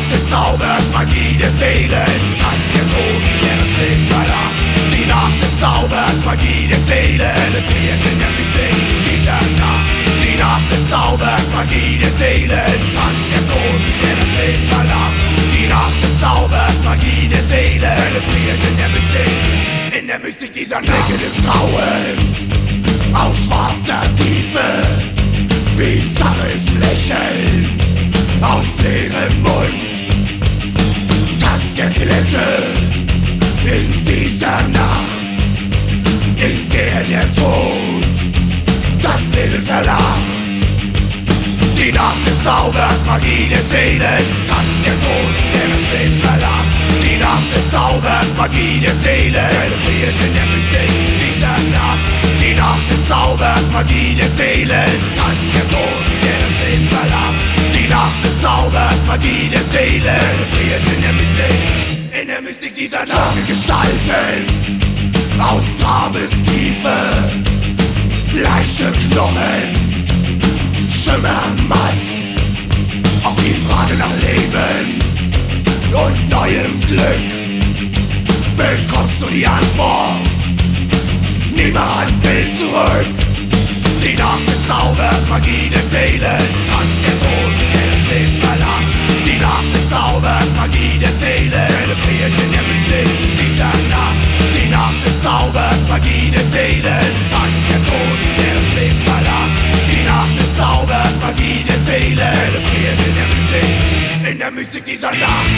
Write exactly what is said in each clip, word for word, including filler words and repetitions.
des Zaubers, Magie der Seelen, Tanz der Toten, der das Leben verlacht. Die Nacht des Zaubers, Magie der Seelen, zelebriert in der Mystik dieser Nacht. Die Nacht des Zaubers, Magie der Seelen, Tanz der Toten, der das Leben verlacht. Die Nacht des Zaubers, Magie der Seelen, zelebriert in der Mystik, in der Mystik dieser Nacht. Blicke des Grauens, aus schwarzer Tiefe, bizarres Lächeln aus leerem Mund. Tanz der Skelette in dieser Nacht, in der der Tod das Leben verlangt. Die Nacht des Zaubers, Magie der Seelen, Tanz der Tod, der das Leben verlangt. Die Nacht des Zaubers, Magie der Seelen, zelebriert in der Mystik dieser Nacht. Die Nacht des Zaubers, Magie der Seelen, Tanz der Tod, der das Leben verlangt. Die Nacht des Zaubers, Magie der Seelen, zelebriert in der Mystik, in der Mystik dieser Nacht. Starke Gestalten aus Grabestiefe, bleiche Knochen schimmern matt. Auf die Frage nach Leben und neuem Glück bekommst du die Antwort: niemand will zurück. Die Nacht des Zaubers, Magie der Seelen, Tanz der Toten, der das Leben verlangt. Die Nacht des Zaubers, Magie der Seelen, zelebriert in der Mystik dieser Nacht. Die Nacht des Zaubers, Magie der Seelen, Tanz der Toten, der das Leben verlangt. Die Nacht des Zaubers, Magie der Seelen, zelebriert in der Mystik, in der Mystik dieser Nacht.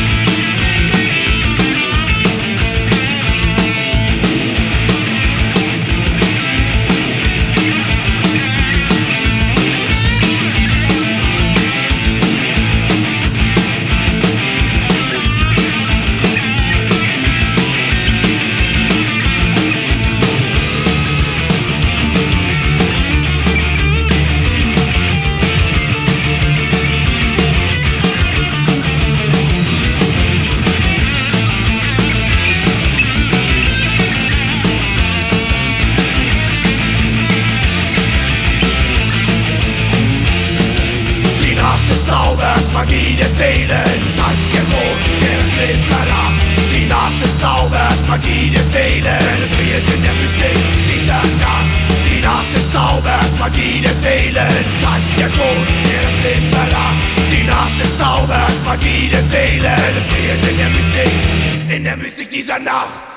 Magie der Seelen, Tanz der Toten, der das Leben verlangt. Die Nacht des Zaubers, Magie der Seelen, zelebriert in der Mystik dieser Nacht. Die Nacht des Zaubers, Magie der Seelen, Tanz der Toten, der das Leben verlangt. Die Nacht des Zaubers, Magie der Seelen, zelebriert in der Mystik, in der Mystik dieser Nacht.